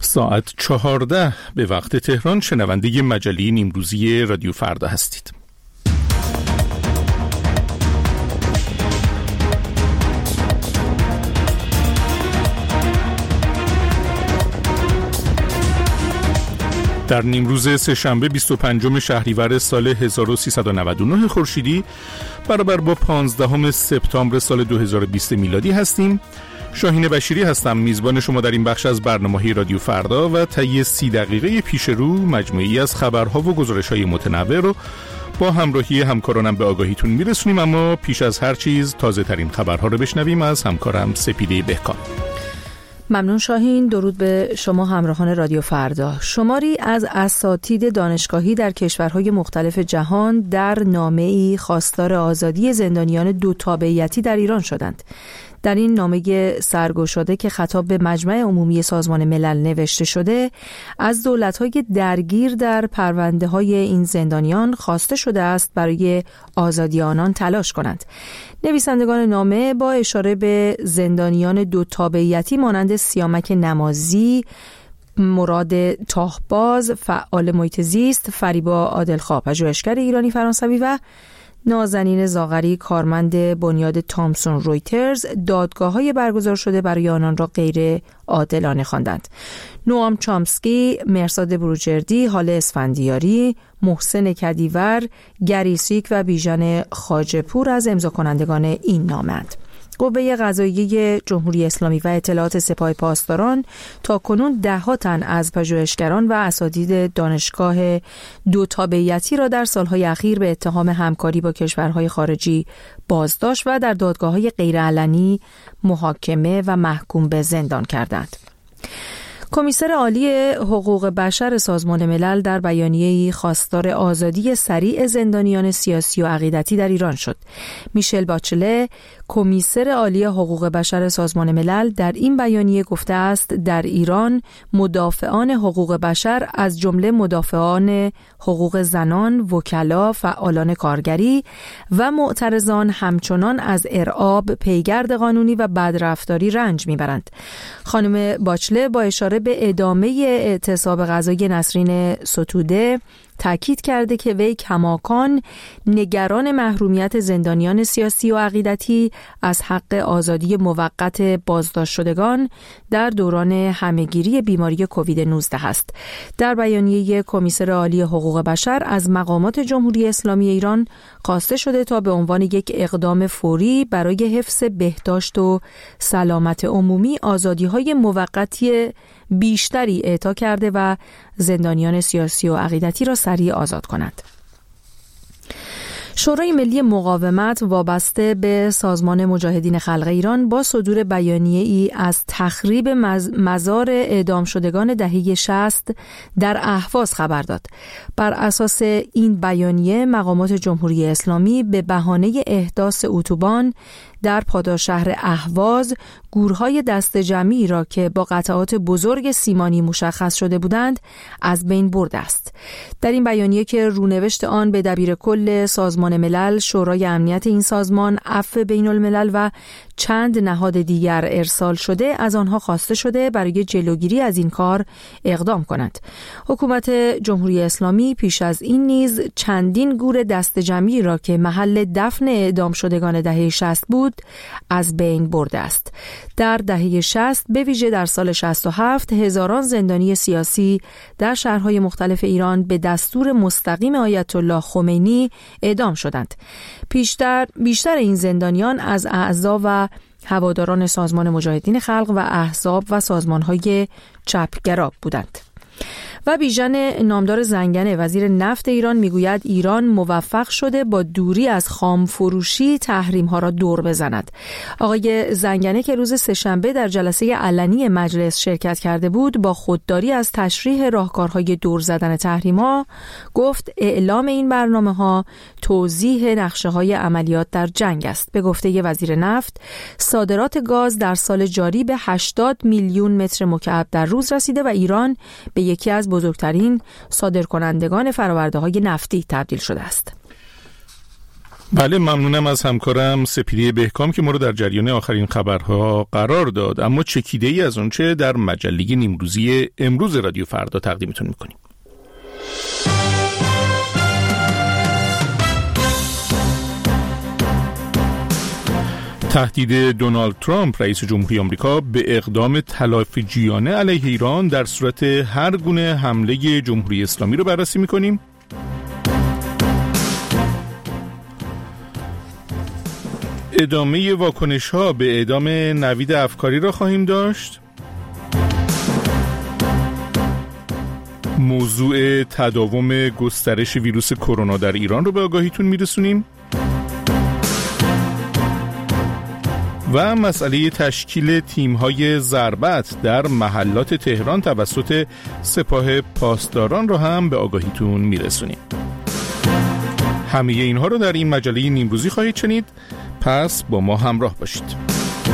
ساعت 14 به وقت تهران شنونده مجله نیمروزی رادیو فردا هستید. در نیمروز سه‌شنبه 25 شهریور سال 1399 خورشیدی برابر با 15 سپتامبر سال 2020 میلادی هستیم. شاهین بشیری هستم، میزبان شما در این بخش از برنامه رادیو فردا و طی 30 دقیقه پیش رو مجموعی از خبرها و گزارش‌های متنوع رو با همراهی همکارانم به آگاهیتون میرسونیم. اما پیش از هر چیز تازه ترین خبرها رو بشنویم از همکارم سپیده بهکام. ممنون شاهین. درود به شما همراهان رادیو فردا. شماری از اساتید دانشگاهی در کشورهای مختلف جهان در نامه‌ای خواستار آزادی زندانیان دو تابعیتی در ایران شدند. در این نامه سرگشاده که خطاب به مجمع عمومی سازمان ملل نوشته شده، از دولت‌های درگیر در پرونده‌های این زندانیان خواسته شده است برای آزادی آنان تلاش کنند. نویسندگان نامه با اشاره به زندانیان دو تابعیتی مانند سیامک نمازی، مراد تاهباز، فعال محیط زیست، فریبا عادلخواه، پژوهشگر ایرانی فرانسوی و نازنین زاغری، کارمند بنیاد تامسون رویترز، دادگاه‌های برگزار شده برای آنان را غیر عادلانه خواندند. نوام چامسکی، مرساد بروجردی، حال اسفندیاری، محسن کدیور، گریسیک و بیژن خواجه‌پور از امضا کنندگان این نامه‌اند. قوه قضاییه جمهوری اسلامی و اطلاعات سپاه پاسداران تاکنون ده‌ها تن از پژوهشگران و اساتید دانشگاه دو تابعیتی را در سالهای اخیر به اتهام همکاری با کشورهای خارجی بازداشت و در دادگاه‌های غیرعلنی محاکمه و محکوم به زندان کردند. کمیسر عالی حقوق بشر سازمان ملل در بیانیه‌ای خواستار آزادی سریع زندانیان سیاسی و عقیدتی در ایران شد. میشل باچله، کمیسر عالی حقوق بشر سازمان ملل، در این بیانیه گفته است در ایران مدافعان حقوق بشر از جمله مدافعان حقوق زنان، وکلا، فعالان کارگری و معترضان همچنان از ارعاب، پیگرد قانونی و بدرفتاری رنج میبرند. خانم باچله با اشاره به ادامه اعتصاب غذایی نسرین ستوده تاکید کرده که وی کماکان نگران محرومیت زندانیان سیاسی و عقیدتی از حق آزادی موقت بازداشت شدگان در دوران همهگیری بیماری کووید 19 است. در بیانیه کمیسر عالی حقوق بشر از مقامات جمهوری اسلامی ایران خواسته شده تا به عنوان یک اقدام فوری برای حفظ بهداشت و سلامت عمومی آزادی‌های موقتی بیشتری اعطا کرده و زندانیان سیاسی و عقیدتی را سریع آزاد کنند. شورای ملی مقاومت وابسته به سازمان مجاهدین خلق ایران با صدور بیانیه‌ای از تخریب مزار اعدام شدگان دهه 60 در اهواز خبر داد. بر اساس این بیانیه مقامات جمهوری اسلامی به بهانه احداث اتوبان در پاداشهر اهواز گورهای دست جمعی را که با قطعات بزرگ سیمانی مشخص شده بودند از بین برده است. در این بیانیه که رونوشت آن به دبیرکل سازمان ملل، شورای امنیت این سازمان، عفو بین الملل و چند نهاد دیگر ارسال شده، از آنها خواسته شده برای جلوگیری از این کار اقدام کنند. حکومت جمهوری اسلامی پیش از این نیز چندین گور دست جمعی را که محل دفن اعدام شدگان دهه 60 بود از بین برده است. در دهه 60 به ویژه در سال 67 هزاران زندانی سیاسی در شهرهای مختلف ایران به دستور مستقیم آیت الله خمینی اعدام شدند. بیشتر این زندانیان از اعضا و هواداران سازمان مجاهدین خلق و احزاب و سازمان‌های چپگرا بودند. و بیژن نامدار زنگنه، وزیر نفت ایران، میگوید ایران موفق شده با دوری از خام فروشی تحریم‌ها را دور بزند. آقای زنگنه که روز سه‌شنبه در جلسه علنی مجلس شرکت کرده بود، با خودداری از تشریح راهکارهای دور زدن تحریم‌ها گفت اعلام این برنامه‌ها توضیح نقشه‌های عملیات در جنگ است. به گفته وزیر نفت، صادرات گاز در سال جاری به 80 میلیون متر مکعب در روز رسیده و ایران به یکی از بزرگترین صادرکنندگان فرآورده‌های نفتی تبدیل شده است. بله، ممنونم از همکارم سپیده بهکام که ما رو در جریان آخرین خبرها قرار داد. اما چکیده ای از اونچه در مجله نیمروزی امروز رادیو فردا تقدیمتون میکنیم. تهدید دونالد ترامپ رئیس جمهوری آمریکا به اقدام تلافی‌جویانه علیه ایران در صورت هر گونه حمله جمهوری اسلامی رو بررسی میکنیم. ادامه واکنش‌ها به اعدام نوید افکاری را خواهیم داشت. موضوع تداوم گسترش ویروس کرونا در ایران رو به آگاهیتون میرسونیم و مسئله تشکیل تیم‌های ضربت در محلات تهران توسط سپاه پاسداران رو هم به آگاهیتون میرسونیم. همه اینها رو در این مجله نیمروزی خواهید شنید، پس با ما همراه باشید.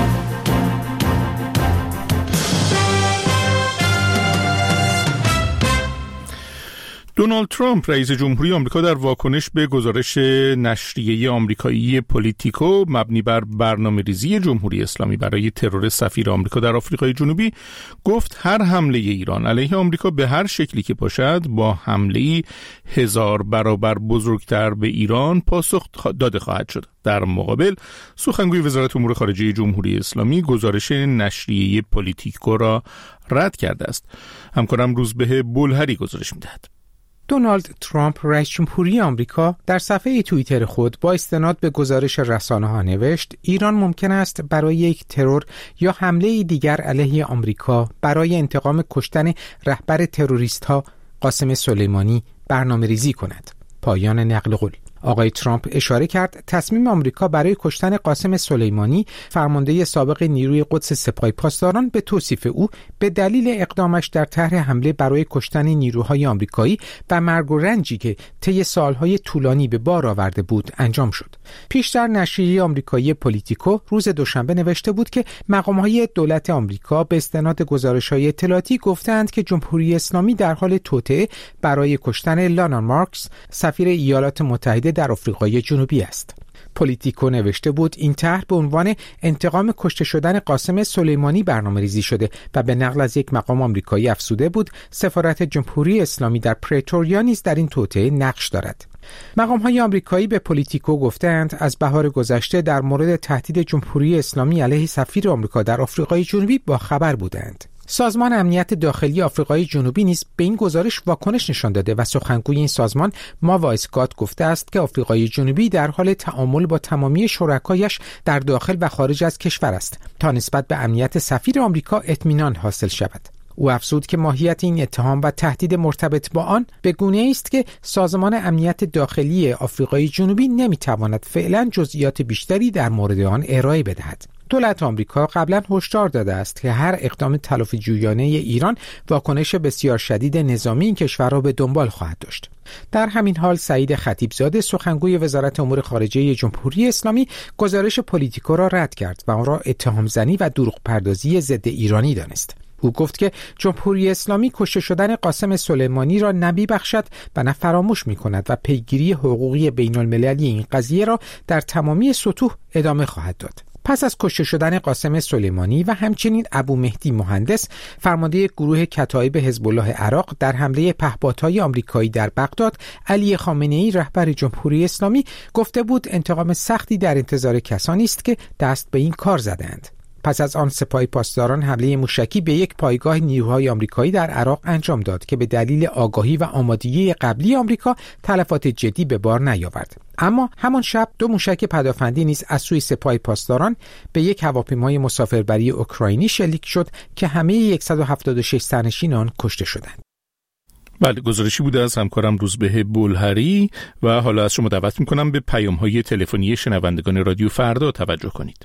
دونالد ترامپ رئیس جمهوری آمریکا در واکنش به گزارش نشریه آمریکایی پولیتیکو مبنی بر برنامه‌ریزی جمهوری اسلامی برای ترور سفیر آمریکا در آفریقای جنوبی گفت هر حمله ایران علیه آمریکا به هر شکلی که باشد با حمله‌ای 1000 برابر بزرگتر به ایران پاسخ داده خواهد شد. در مقابل سخنگوی وزارت امور خارجه جمهوری اسلامی گزارش نشریه پولیتیکو را رد کرده است. همکارم روزبه بلهری گزارش می‌دهد. دونالد ترامپ رئیس جمهوری آمریکا در صفحه توییتر خود با استناد به گزارش رسانه‌ها نوشت ایران ممکن است برای یک ترور یا حمله دیگر علیه آمریکا برای انتقام کشتن رهبر تروریست‌ها قاسم سلیمانی برنامه‌ریزی کند. پایان نقل قول. آقای ترامپ اشاره کرد تصمیم آمریکا برای کشتن قاسم سلیمانی فرمانده سابق نیروی قدس سپاه پاسداران به توصیف او به دلیل اقدامش در طرح حمله برای کشتن نیروهای آمریکایی و مرگ و رنجی که طی سالهای طولانی به بار آورده بود انجام شد. پیشتر نشریه آمریکایی پولیتیکو روز دوشنبه نوشته بود که مقام‌های دولت آمریکا به استناد گزارش‌های اطلاعاتی گفتند که جمهوری اسلامی در حال توطئه برای کشتن لانان مارکس سفیر ایالات متحده در آفریقای جنوبی است. پولیتیکو نوشته بود این طرح به عنوان انتقام کشته شدن قاسم سلیمانی برنامه‌ریزی شده و به نقل از یک مقام آمریکایی افزوده بود سفارت جمهوری اسلامی در پرتوریا نیز در این توطئه نقش دارد. مقام‌های آمریکایی به پولیتیکو گفتند از بهار گذشته در مورد تهدید جمهوری اسلامی علیه سفیر آمریکا در آفریقای جنوبی با خبر بودند. سازمان امنیت داخلی آفریقای جنوبی نیز به این گزارش واکنش نشان داده و سخنگوی این سازمان ماوا اسکات گفته است که آفریقای جنوبی در حال تعامل با تمامی شرکایش در داخل و خارج از کشور است تا نسبت به امنیت سفیر آمریکا اطمینان حاصل شود. او افزود که ماهیت این اتهام و تهدید مرتبط با آن به گونه‌ای است که سازمان امنیت داخلی آفریقای جنوبی نمی‌تواند فعلا جزئیات بیشتری در مورد آن ارائه بدهد. دولت آمریکا قبلا هشدار داده است که هر اقدام تلافی‌جویانه ایران واکنش بسیار شدید نظامی این کشور را به دنبال خواهد داشت. در همین حال سعید خطیبزاده سخنگوی وزارت امور خارجه جمهوری اسلامی گزارش پولیتیکو را رد کرد و آن را اتهام زنی و دروغ پردازی ضد ایرانی دانست. او گفت که جمهوری اسلامی کشته شدن قاسم سلیمانی را نمی‌بخشد و نه فراموش می‌کند و پیگیری حقوقی بین‌المللی این قضیه را در تمامی سطوح ادامه خواهد داد. پس از کشته شدن قاسم سلیمانی و همچنین ابو مهدی مهندس فرمانده گروه کتایب حزب الله عراق در حمله پهپادهای آمریکایی در بغداد، علی خامنه‌ای رهبر جمهوری اسلامی گفته بود انتقام سختی در انتظار کسانی است که دست به این کار زدند. پس از آن سپاه پاسداران حمله موشکی به یک پایگاه نیروهای آمریکایی در عراق انجام داد که به دلیل آگاهی و آمادگی قبلی آمریکا تلفات جدی به بار نیاورد. اما همان شب 2 موشک پدافندی نیز از سوی سپاه پاسداران به یک هواپیمای مسافربری اوکراینی شلیک شد که همه 176 سرنشین آن کشته شدند. بله، گزارشی بوده از همکارم روزبه بلهری و حالا از شما دعوت می‌کنم به پیام‌های تلفنی شنوندگان رادیو فردا توجه کنید.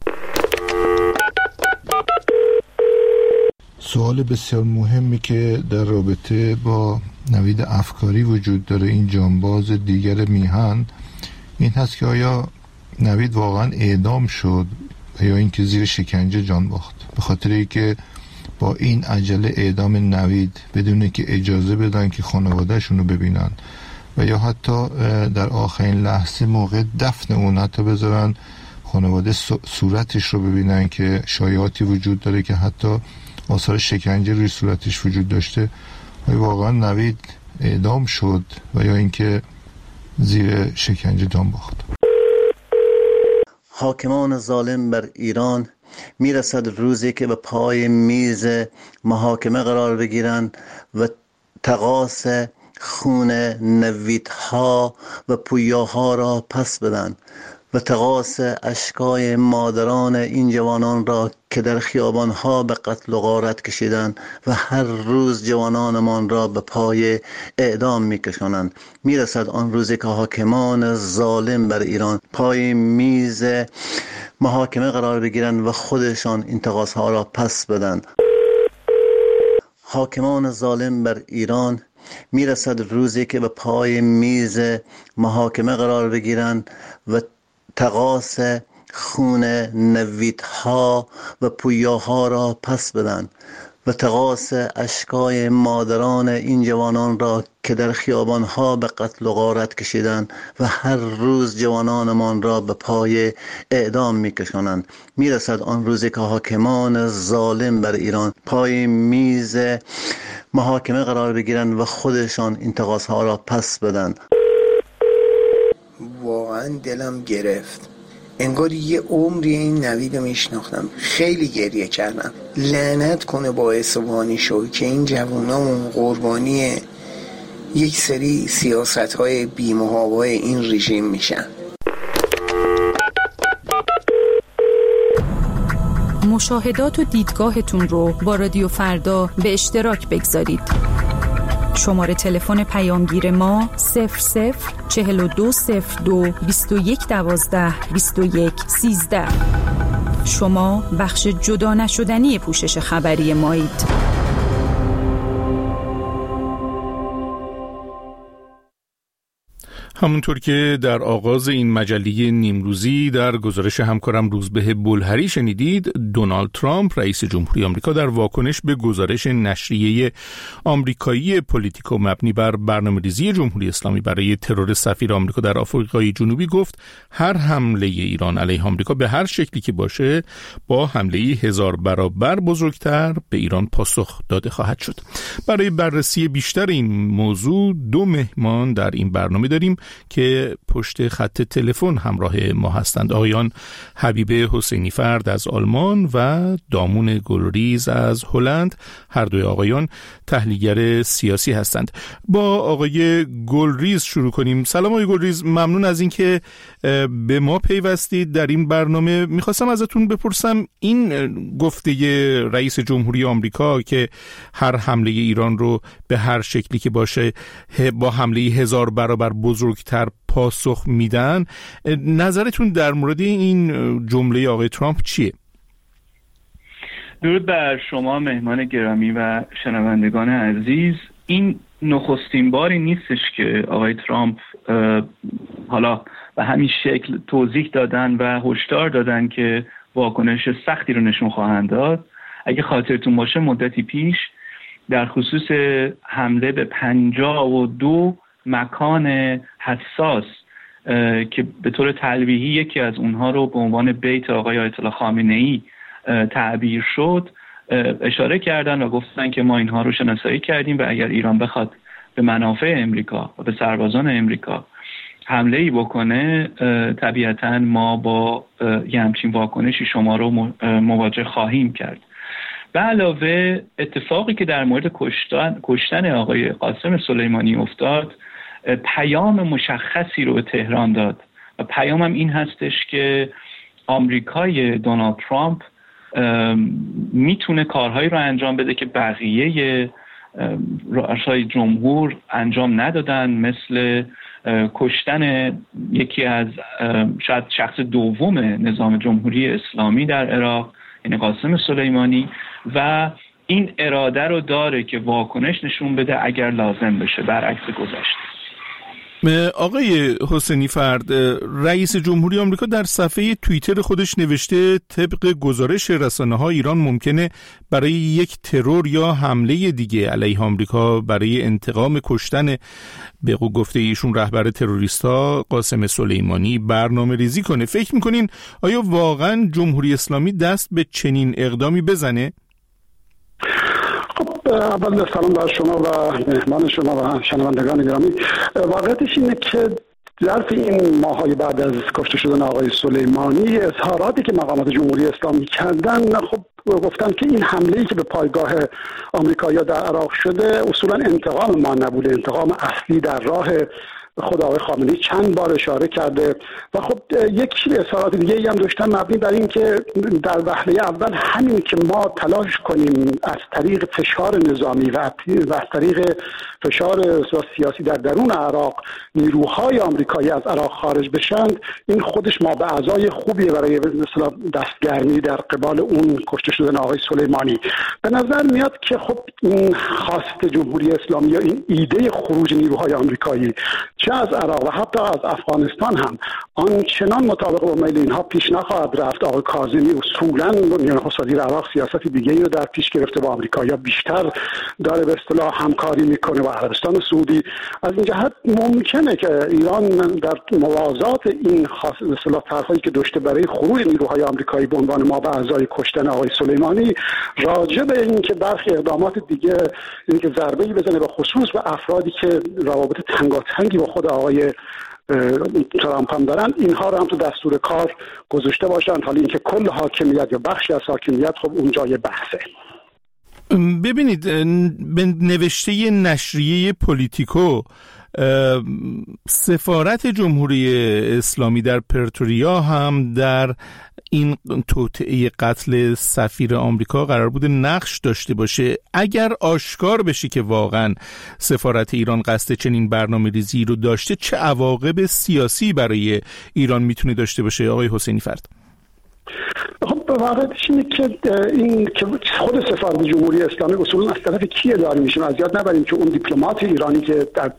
سوال بسیار مهمی که در رابطه با نوید افکاری وجود داره، این جانباز دیگر میهن، این هست که آیا نوید واقعا اعدام شد یا اینکه زیر شکنجه جان باخت؟ به خاطر اینکه با این عجله اعدام نوید بدون که اجازه بدن که خانواده‌شون رو ببینن و یا حتی در آخرین لحظه موقع دفن اون حتی بذارن خانواده صورتش رو ببینن که شایعاتی وجود داره که حتی آثار شکنجه روی صورتش وجود داشته. آیا واقعا نوید اعدام شد و یا اینکه زیر شکنجه جان باخت؟ حاکمان ظالم بر ایران میرسد روزی که به پای میز محاکمه قرار بگیرند و تقاص خون نویدها و پویاها را پس بدن و تقاص اشکای مادران این جوانان را که در خیابانها به قتل و غارت کشیدند و هر روز جوانانمان را به پای اعدام میکشانند. میرسد آن روزی که حاکمان ظالم بر ایران پای میز محاکمه قرار بگیرند و خودشان این تقاصها را پس بدن. حاکمان ظالم بر ایران میرسد روزی که به پای میز محاکمه قرار بگیرند و تقاص خون نویدها و پویاها را پس بدن و تقاص اشکای مادران این جوانان را که در خیابانها به قتل و غارت کشیدند و هر روز جوانانمان را به پای اعدام میکشانند. میرسد آن روزی که حاکمان ظالم بر ایران پای میز محاکمه قرار بگیرند و خودشان این تقاصها را پس بدن. واقعا دلم گرفت، انگار یه عمری این نوید رو میشناختم. خیلی گریه کردم. لعنت کنه باعث وانی شو که این جوانامون قربانی یک سری سیاست‌های بی‌محابای این رژیم میشن. مشاهدات و دیدگاهتون رو با رادیو فردا به اشتراک بگذارید. شماره تلفن پیامگیر ما 004202 2112 2113. شما بخش جدا نشدنی پوشش خبری مایید. همونطور که در آغاز این مجله نیمروزی در گزارش همکارم روزبه بلهری شنیدید، دونالد ترامپ رئیس جمهوری آمریکا در واکنش به گزارش نشریه آمریکایی پولیتیکو مبنی بر برنامه‌ریزی جمهوری اسلامی برای ترور سفیر آمریکا در آفریقای جنوبی گفت هر حمله ایران علیه آمریکا به هر شکلی که باشه با حمله 1000 برابر بزرگتر به ایران پاسخ داده خواهد شد. برای بررسی بیشتر این موضوع دو مهمان در این برنامه داریم که پشت خط تلفن همراه ما هستند. آقایان حبیب حسینی فرد از آلمان و دامون گلریز از هلند. هر دوی آقایان تحلیلگر سیاسی هستند. با آقای گلریز شروع کنیم. سلام آقای گلریز، ممنون از اینکه به ما پیوستید در این برنامه. میخواستم ازتون بپرسم این گفته رئیس جمهوری آمریکا که هر حمله ایران رو به هر شکلی که باشه با حمله 1000 برابر بزرگتر پاسخ میدن، نظرتون در مورد این جمله آقای ترامپ چیه؟ درود بر شما مهمان گرامی و شنوندگان عزیز. این نخستین باری نیستش که آقای ترامپ حالا به همین شکل توضیح دادن و هشدار دادن که واکنش سختی رو نشون خواهند داد. اگه خاطرتون باشه مدتی پیش در خصوص حمله به 52 مکان حساس که به طور تلویحی یکی از اونها رو به عنوان بیت آقای آیت الله خامنه‌ای تعبیر شد اشاره کردن و گفتن که ما اینها رو شناسایی کردیم و اگر ایران بخواد به منافع امریکا و به سربازان امریکا حمله‌ای بکنه طبیعتاً ما با یه همچین واکنشی شما رو مواجه خواهیم کرد. به علاوه اتفاقی که در مورد کشتن آقای قاسم سلیمانی افتاد پیام مشخصی رو به تهران داد و پیامم این هستش که آمریکای دونالد ترامپ میتونه کارهایی رو انجام بده که بقیه رؤسای جمهور انجام ندادن، مثل کشتن یکی از شاید شخص دوم نظام جمهوری اسلامی در عراق، یعنی قاسم سلیمانی، و این اراده رو داره که واکنش نشون بده اگر لازم بشه، برعکس گذشته. آقای حسینی فرد، رئیس جمهوری آمریکا در صفحه توییتر خودش نوشته طبق گزارش رسانه‌ها ایران ممکنه برای یک ترور یا حمله دیگه علیه آمریکا برای انتقام کشتن به گفته ایشون رهبر تروریستا قاسم سلیمانی برنامه ریزی کنه. فکر میکنین آیا واقعا جمهوری اسلامی دست به چنین اقدامی بزنه؟ اول سلام بر شما و مهمان شما و شنوندگان گرامی. واقعیتش اینه که ظرف این ماهای بعد از کشته شدن آقای سلیمانی اظهاراتی که مقامات جمهوری اسلامی کردن، خب گفتن که این حمله‌ای که به پایگاه آمریکایی‌ها در عراق شده اصولا انتقام ما نبوده، انتقام اصلی در راه خود آقای خامنه‌ای چند بار اشاره کرده و خب یک اظهارات دیگه ای هم داشتن مبنی بر این که در وهله اول همین که ما تلاش کنیم از طریق فشار نظامی و از طریق فشار سیاسی در درون عراق نیروهای آمریکایی از عراق خارج بشند، این خودش ما به اعضای خوبیه برای مثلا دستگرمی در قبال اون کشته شدن آقای سلیمانی. به نظر میاد که خب این خواست جمهوری اسلامی یا این ایده خروج نیروهای آمریکایی چه از عراق و حتی از افغانستان هم آنچنان مطابق با میل اینها پیش نخواهد رفت. آقای کاظمی اصولاً نخست وزیر عراق سیاست دیگه ای رو در پیش گرفته با آمریکایی‌ها، بیشتر داره به اصطلاح همکاری میکنه با عربستان سعودی. از این جهت ممکنه که ایران در موازات این به اصطلاح طرحی که داشته برای خروج نیروهای آمریکایی به عنوان ما به ازای کشتن آقای سلیمانی، راجع به این که برخی اقدامات دیگه این که ضربه‌ای بزنه به خصوص به افرادی که روابط تنگاتنگی با خود آقای ترامپ هم دارن، اینها رو هم تو دستور کار گذاشته باشن. حالا اینکه کل حاکمیت یا بخشی از حاکمیت خب اونجا یه بحثه. ببینید، به نوشته نشریه پولیتیکو سفارت جمهوری اسلامی در پرتوریا هم در این توطئه قتل سفیر آمریکا قرار بوده نقش داشته باشه. اگر آشکار بشه که واقعا سفارت ایران قصد چنین برنامه‌ریزی رو داشته، چه عواقب سیاسی برای ایران میتونه داشته باشه آقای حسینی فرد؟ خب واقعیتش اینه که این که خود سفارت جمهوری اسلامی اصولا از طرف کیه داره میشه، از یاد نبریم که اون دیپلمات ایرانی که در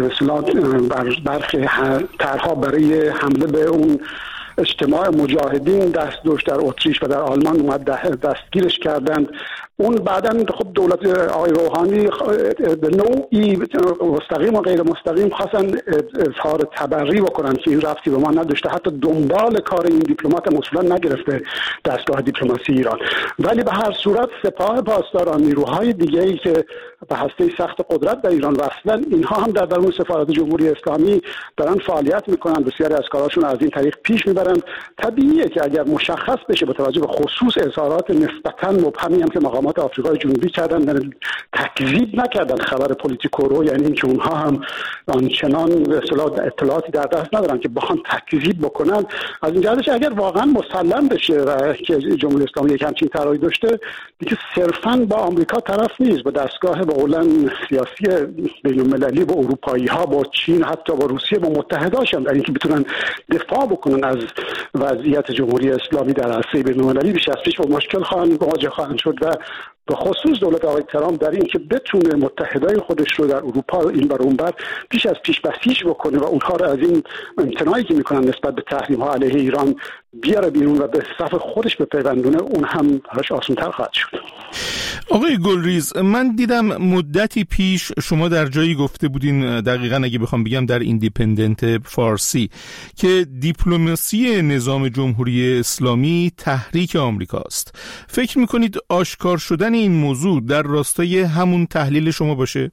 برخی طرحها برای حمله به اون اجتماع مجاهدین دست داشت در اتریش و در آلمان اومد دستگیرش کردند. اون بعداً خب دولت آقای روحانی به نوعی مستقیم و غیر مستقیم خواستن اظهار تبری بکنن که این ربطی به ما نداشته، حتی دنبال کار این دیپلمات اصولا نگرفته دستگاه دیپلماسی ایران. ولی به هر صورت سپاه پاسداران، نیروهای دیگه‌ای که به هسته سخت قدرت در ایران وصلن، اینها هم در درون سفارت جمهوری اسلامی دارن فعالیت میکنن، بسیاری از کاراشون از این طریق پیش میبرن. طبیعیه که اگر مشخص بشه با توجه به خصوص اظهارات نسبتاً مبهمی هم که مقامات آفریقای جنوبی کردن، تکذیب نکردن خبر پولیتیکو رو، یعنی اینکه اونها هم آنچنان به اصطلاح اطلاعاتی در دست ندارن که بخوان تکذیب بکنن. از این جهتش اگر واقعا مسلم بشه و که جمهوری اسلامی یک همچین طرحی داشته، دیگه صرفاً با آمریکا طرف نیست، با دستگاه با اولن سیاسی بین‌المللی، با اروپایی‌ها، با چین، حتی با روسیه، با متحداشون در اینکه بتونن دفاع بکنن از وضعیت جمهوری اسلامی در عرصه بین‌المللی، بیش از پیش با مشکل مواجه خواهند شد. و به خصوص دولت آقای ترامپ در این که بتونه متحدای خودش رو در اروپا این بر اون بر پیش از پیش بسیج بکنه و اونها رو از این امتناعی که میکنن نسبت به تحریم ها علیه ایران بیاره بیرون و به صف خودش بپیوندونه، اون هم براش آسان‌تر خواهد شد. آقای گلریز، من دیدم مدتی پیش شما در جایی گفته بودین، دقیقاً اگه بخوام بگم در ایندیپندنت فارسی، که دیپلماسی نظام جمهوری اسلامی تحریک آمریکاست. فکر میکنید آشکار شدن این موضوع در راستای همون تحلیل شما باشه؟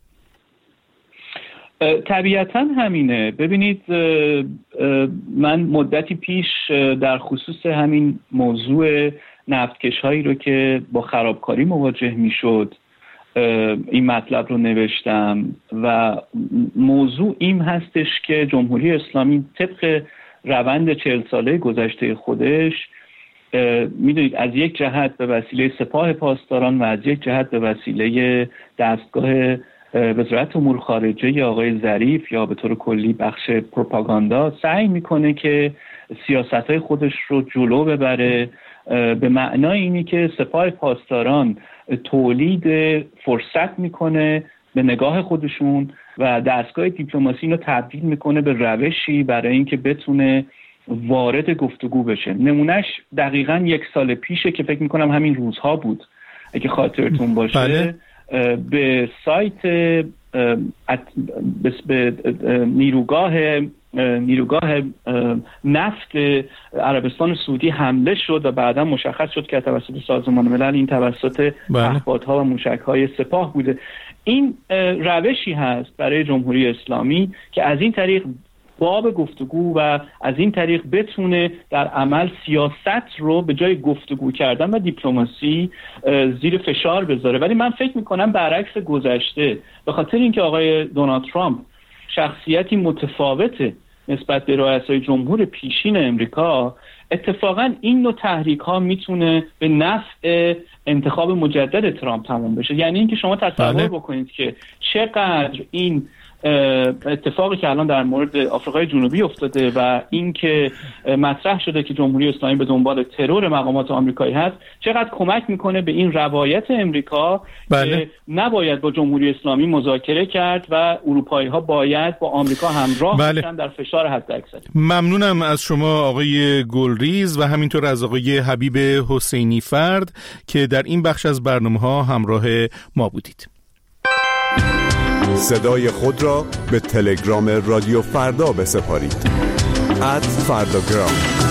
طبیعتاً همینه. ببینید، من مدتی پیش در خصوص همین موضوع نفتکش هایی رو که با خرابکاری مواجه میشد این مطلب رو نوشتم و موضوع این هستش که جمهوری اسلامی طبق روند 40 ساله گذشته خودش، میدونید، از یک جهت به وسیله سپاه پاسداران و از یک جهت به وسیله دستگاه وزارت امور خارجه آقای ظریف یا به طور کلی بخش پروپاگاندا سعی میکنه که سیاستهای خودش رو جلو ببره، به معنای اینی که سپاه پاسداران تولید فرصت میکنه به نگاه خودشون و دستگاه دیپلماسی اینو تبدیل میکنه به روشی برای اینکه بتونه وارد گفتگو بشه. نمونهش دقیقاً 1 سال پیشه که فکر میکنم همین روزها بود اگه خاطرتون باشه. بله. به سایت به نیروگاه نفت عربستان سعودی حمله شد و بعدا مشخص شد که توسط سازمان ملل این توسط پهپادها و موشک‌های سپاه بوده. این روشی هست برای جمهوری اسلامی که از این طریق باب گفتگو و از این طریق بتونه در عمل سیاست رو به جای گفتگو کردن و دیپلماسی زیر فشار بذاره. ولی من فکر میکنم برعکس گذشته، به خاطر اینکه آقای دونالد ترامپ شخصیتی متفاوته نسبت به رؤسای جمهور پیشین امریکا، اتفاقا این نوع تحریک ها میتونه به نفع انتخاب مجدد ترامپ تموم بشه. یعنی اینکه شما تصور بکنید که چقدر این اتفاقی که الان در مورد آفریقای جنوبی افتاده و اینکه مطرح شده که جمهوری اسلامی به دنبال ترور مقامات آمریکایی هست، چقدر کمک میکنه به این روایت امریکا که نباید با جمهوری اسلامی مذاکره کرد و اروپایی ها باید با آمریکا همراه باشن در فشار حداکثری. ممنونم از شما آقای گلریز و همینطور از آقای حبیب حسینی فرد که در این بخش از برنامه‌ها همراه ما بودید. صدای خود را به تلگرام رادیو فردا بسپارید @فردا.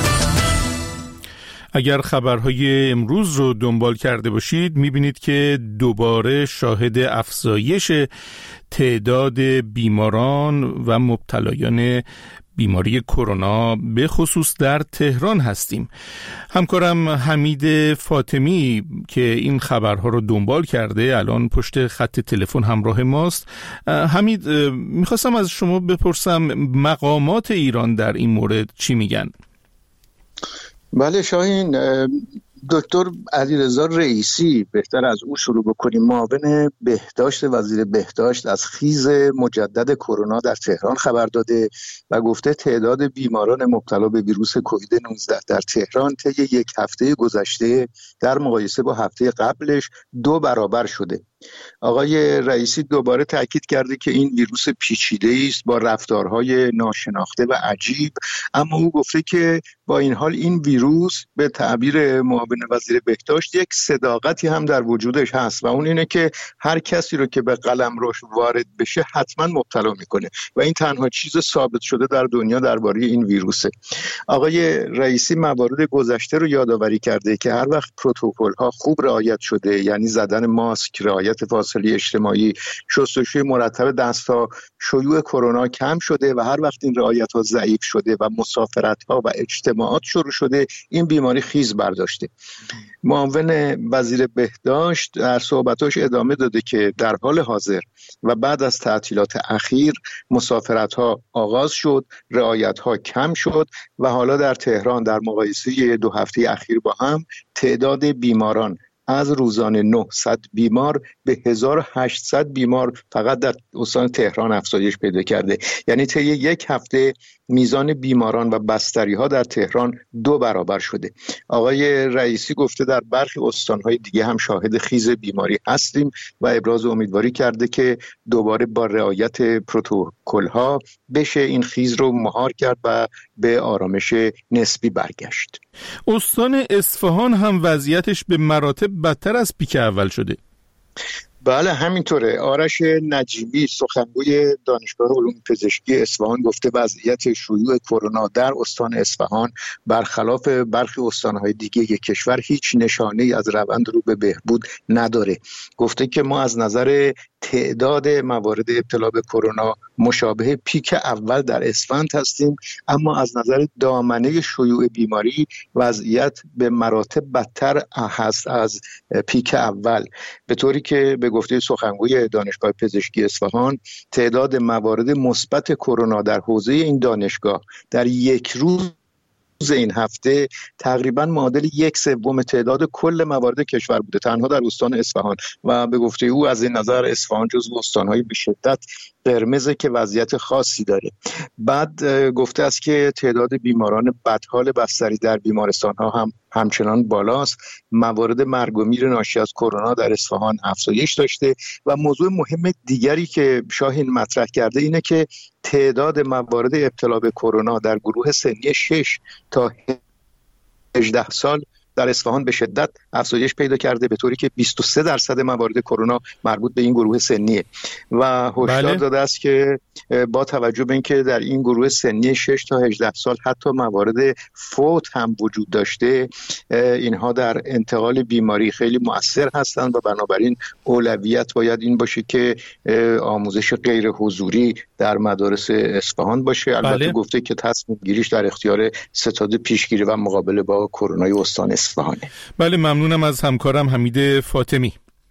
اگر خبرهای امروز رو دنبال کرده باشید میبینید که دوباره شاهد افزایش تعداد بیماران و مبتلایان بیماری کرونا به خصوص در تهران هستیم. همکارم حمید فاطمی که این خبرها رو دنبال کرده الان پشت خط تلفن همراه ماست. حمید، میخواستم از شما بپرسم مقامات ایران در این مورد چی میگن؟ بله شاهین، دکتر علیرضا رئیسی، بهتر از او شروع بکنیم، معاون بهداشت وزیر بهداشت از خیز مجدد کرونا در تهران خبر داده و گفته تعداد بیماران مبتلا به ویروس کووید 19 در تهران طی 1 هفته گذشته در مقایسه با هفته قبلش 2 برابر شده. آقای رئیسی دوباره تاکید کرده که این ویروس پیچیده‌ای است با رفتارهای ناشناخته و عجیب، اما او گفته که با این حال این ویروس به تعبیر معاون وزیر بهداشت یک صداقتی هم در وجودش هست و اون اینه که هر کسی رو که به قلمروش وارد بشه حتما مبتلا میکنه و این تنها چیز ثابت شده در دنیا درباره این ویروسه. آقای رئیسی موارد گذشته رو یادآوری کرده که هر وقت پروتکل‌ها خوب رعایت شده، یعنی زدن ماسک، رعایت فاصله اجتماعی، شستشوی مرتب دست‌ها، شیوع کرونا کم شده و هر وقت این رعایت‌ها ضعیف شده و مسافرت‌ها و اجتماعات شروع شده، این بیماری خیز برداشته. معاون وزیر بهداشت در صحبتاش ادامه داده که در حال حاضر و بعد از تعطیلات اخیر مسافرت‌ها آغاز شد، رعایت‌ها کم شد و حالا در تهران در مقایسه 2 هفته اخیر با هم تعداد بیماران از روزانه 900 بیمار به 1800 بیمار فقط در استان تهران افزایش پیدا کرده. یعنی طی 1 هفته میزان بیماران و بستری ها در تهران 2 برابر شده. آقای رئیسی گفته در برخی استانهای دیگه هم شاهد خیز بیماری هستیم و ابراز امیدواری کرده که دوباره با رعایت پروتکل ها بشه این خیز رو مهار کرد و به آرامش نسبی برگشت. استان اصفهان هم وضعیتش به مراتب بدتر از پیک اول شده. بله همینطوره. آرش نجیمی سخنگوی دانشگاه علوم پزشکی اصفهان گفته وضعیت شیوع کرونا در استان اصفهان برخلاف برخی استانهای دیگه کشور هیچ نشانه‌ای از روند رو به بهبود نداره. گفته که ما از نظر تعداد موارد ابتلا به کرونا مشابه پیک اول در اسفند هستیم، اما از نظر دامنه شیوع بیماری وضعیت به مراتب بدتر هست از پیک اول، به طوری که به گفته سخنگوی دانشگاه پزشکی اصفهان تعداد موارد مثبت کرونا در حوزه این دانشگاه در 1 روز این هفته تقریبا معادل 1/3 تعداد کل موارد کشور بوده، تنها در استان اصفهان. و به گفته او از این نظر اصفهان جزو استان‌های به شدت قرمزه که وضعیت خاصی داره. بعد گفته است که تعداد بیماران بدحال بستری در بیمارستان‌ها هم همچنان بالاست. موارد مرگ و میر ناشی از کرونا در اصفهان افزایش داشته و موضوع مهم دیگری که شاهین مطرح کرده اینه که تعداد موارد ابتلا به کرونا در گروه سنی 6 تا 18 سال در اصفهان به شدت افزایش پیدا کرده، به طوری که 23% موارد کرونا مربوط به این گروه سنیه و هشدار داده است که با توجه به اینکه در این گروه سنی 6 تا 18 سال حتی موارد فوت هم وجود داشته، اینها در انتقال بیماری خیلی مؤثر هستند و بنابراین اولویت باید این باشه که آموزش غیر حضوری در مدارس اصفهان باشه. البته گفته که تصمیم گیریش در اختیار ستاد پیشگیری و مقابله با کرونا استان اصفهانه. بله، ممنونم از همکارم حمید فاطمی.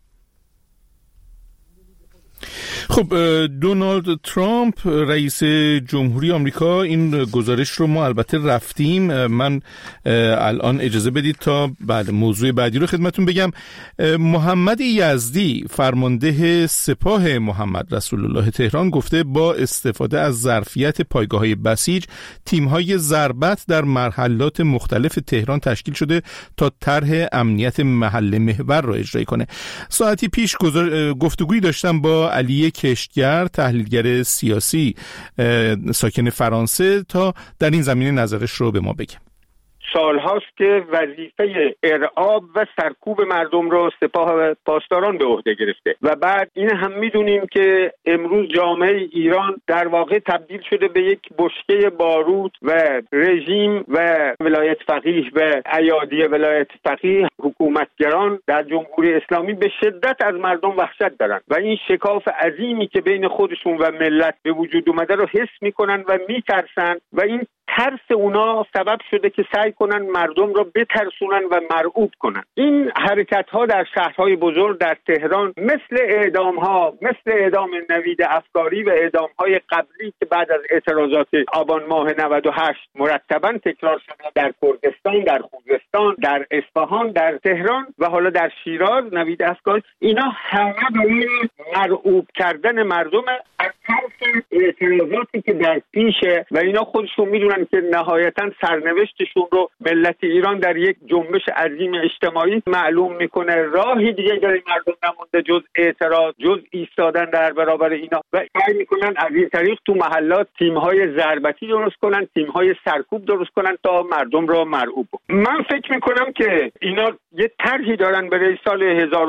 خب، دونالد ترامپ رئیس جمهوری آمریکا، این گزارش رو ما البته رفتیم. من الان اجازه بدید تا بعد موضوع بعدی رو خدمتون بگم. محمد یزدی، فرمانده سپاه محمد رسول الله تهران، گفته با استفاده از ظرفیت پایگاه‌های بسیج، تیم‌های ضربت در مرحلات مختلف تهران تشکیل شده تا طرح امنیت محل محور را اجرا کنه. ساعتی پیش گفتگویی داشتم با علی کشتگر، تحلیلگر سیاسی ساکن فرانسه، تا در این زمینه نظرش رو به ما بگه. سالهاست که وظیفه ارعاب و سرکوب مردم رو سپاه پاسداران به عهده گرفته و بعد این هم میدونیم که امروز جامعه ایران در واقع تبدیل شده به یک بشکه باروت و رژیم و ولایت فقیه و ایادی ولایت فقیه، حکومتگران در جمهوری اسلامی به شدت از مردم وحشت دارن و این شکاف عظیمی که بین خودشون و ملت به وجود اومده رو حس میکنن و میترسن و این ترس اونا سبب شده که سعی کنن مردم را بترسونن و مرعوب کنن. این حرکت ها در شهرهای بزرگ در تهران مثل اعدام ها، مثل اعدام نوید افکاری و اعدام های قبلی که بعد از اعتراضات آبان ماه 98 مرتباً تکرار شده در کردستان، در خوزستان، در اصفهان، در تهران و حالا در شیراز، نوید افکاری، اینا همه برای مرعوب کردن مردم از طرف اعتراضاتی که در پیشه و اینا خودشون میدونن که نهایتاً سرنوشتشون رو ملت ایران در یک جنبش عظیم اجتماعی معلوم میکنه. راهی دیگه برای مردم نمونده جز اعتراض، جز ایستادن در برابر اینا و سعی میکنن از این طریق تو محلات تیم‌های ضربتی درست کنن، تیم‌های سرکوب درست کنن تا مردم رو مرعوب کنن. من فکر میکنم که اینا یه طرحی دارن برای سال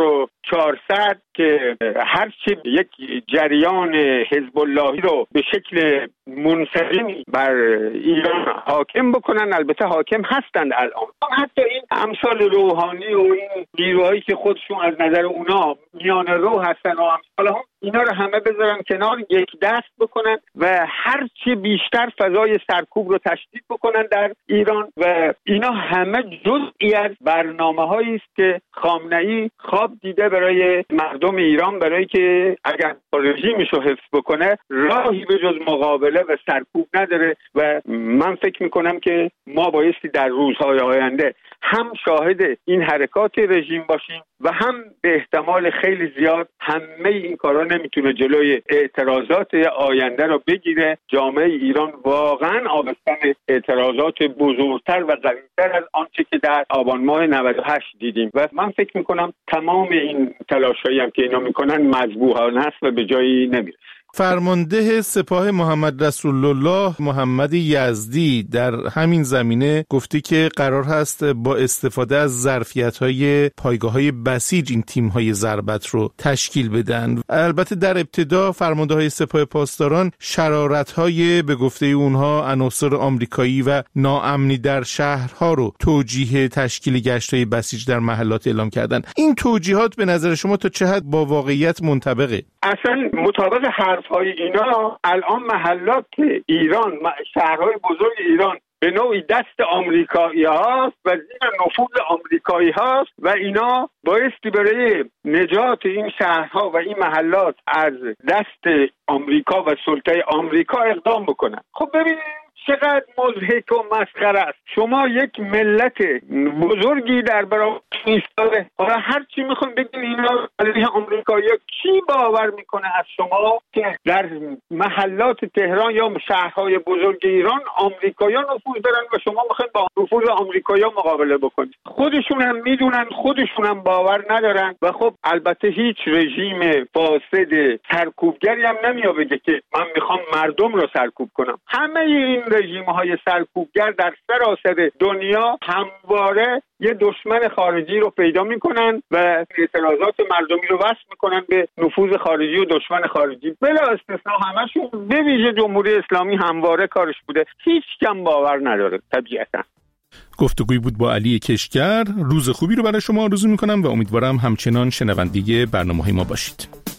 1400 که هرچی یک جریان حزب اللهی رو به شکل منسجمی بر ایران حاکم بکنن. البته حاکم هستند الان، حتی این امثال روحانی و این نیروهایی که خودشون از نظر اونا میان رو هستن و امثال هم، اینا رو همه بذارن کنار، یک دست بکنن و هرچی بیشتر فضای سرکوب رو تشدید بکنن در ایران و اینا همه جزئی از برنامه‌هایی است که خامنه‌ای خواب دیده برای مردم ایران، برای که اگر رژیمش رو حفظ بکنه راهی به جز مقابله و سرکوب نداره و من فکر میکنم که ما بایستی در روزهای آینده هم شاهد این حرکات رژیم باشیم و هم به احتمال خیلی زیاد همه این کارا نمیتونه جلوی اعتراضات آینده رو بگیره. جامعه ایران واقعا آبستن اعتراضات بزرگتر و قوی‌تر از آنچه که در آبان ماه 98 دیدیم و من فکر میکنم تمام این تلاشایی هم که اینا میکنن مذبوحانه است و به جایی نمیرسه. فرمانده سپاه محمد رسول الله محمد یزدی در همین زمینه گفته که قرار هست با استفاده از ظرفیت‌های پایگاه‌های بسیج این تیم‌های ضربت رو تشکیل بدن. البته در ابتدا فرمانده‌های سپاه پاسداران شرارت‌های به گفته اونها عناصر آمریکایی و ناامنی در شهرها رو توجیه تشکیل گشت‌های بسیج در محلات اعلام کردن. این توجیهات به نظر شما تا چه حد با واقعیت منطبقه؟ اصلا مطابق حرفهای اینا الان محلات ایران، شهرهای بزرگ ایران به نوعی دست آمریکایی هاست و زیر نفوذ آمریکایی هاست و اینا بایستی برای نجات این شهرها و این محلات از دست آمریکا و سلطه آمریکا اقدام بکنن. خب ببینید چقدر مضحک و مسخره است. شما یک ملت بزرگی در برابر ایستاده، حالا هر چی میخوام بگین اینا علیه آمریکایی‌ها، کی باور میکنه از شما که در محلات تهران یا شهرهای بزرگ ایران آمریکایی‌ها نفوذ دارن و شما میخواین با نفوذ آمریکایی‌ها مقابله بکنید؟ خودشون هم میدونن، خودشون هم باور ندارن. و خب البته هیچ رژیم فاسد سرکوبگری هم نمیاد بگه که من میخوام مردم رو سرکوب کنم. همه این رژیم‌های سرکوبگر در سراسر دنیا همواره یه دشمن خارجی رو پیدا میکنن و اعتراضات مردمی رو وصل میکنن به نفوذ خارجی و دشمن خارجی. بلا استثناء همشون، به ویژه جمهوری اسلامی همواره کارش بوده. هیچ کم باور نداره طبیعتا. گفتگوی بود با علی کشگر. روز خوبی رو برای شما آرزو میکنم و امیدوارم همچنان شنونده برنامه‌های ما باشید.